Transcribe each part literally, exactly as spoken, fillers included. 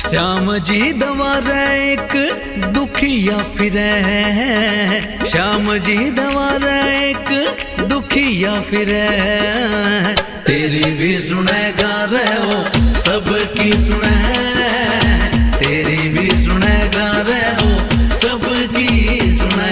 श्याम जी दवारा एक दुखिया फिरे, श्याम जी दवारा एक दुखिया फिरे। तेरी भी सुनेगा रे वो सबकी सुने, तेरी भी सुनेगा रे वो सबकी सुने।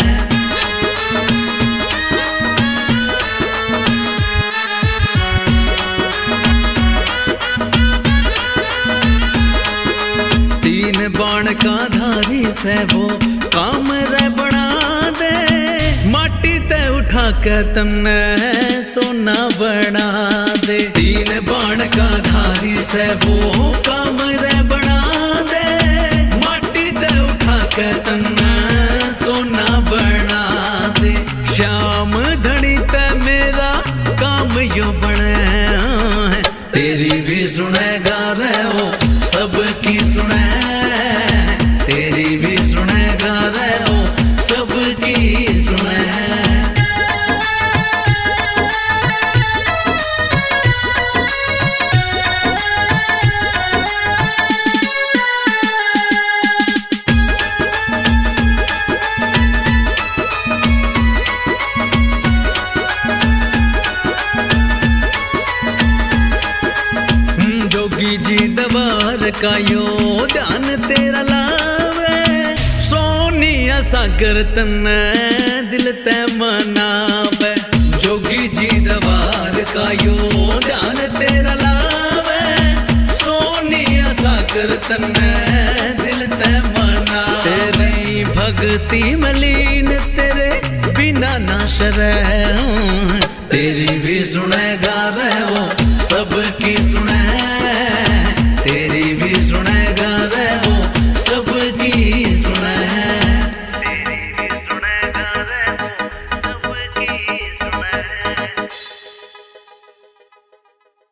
बाण का धारी से वो काम रे बना दे, माटी ते उठा के तन्ने सोना बना दे। तीन बाण का धारी से वो काम रे बना दे, माटी ते उठा के तन्ने सोना बना दे। श्याम धनी ते मेरा काम यो बने, तेरी भी सुनेगा रे वो सबकी सुने, तेरी भी सुनेगा रे वो सबकी सुने। जोगी जी दवार का यो ध्यान तेरा लावे, सोनिया सागर तन्ने दिल ते मनावे। जोगी जी दवार का यो ध्यान तेरा लावे, सोनिया सागर तन्ने दिल ते मनावे। तेरी भक्ति मलीन तेरे बिना ना शरे, तेरी भी सुनेगा रे वो सबकी सुने,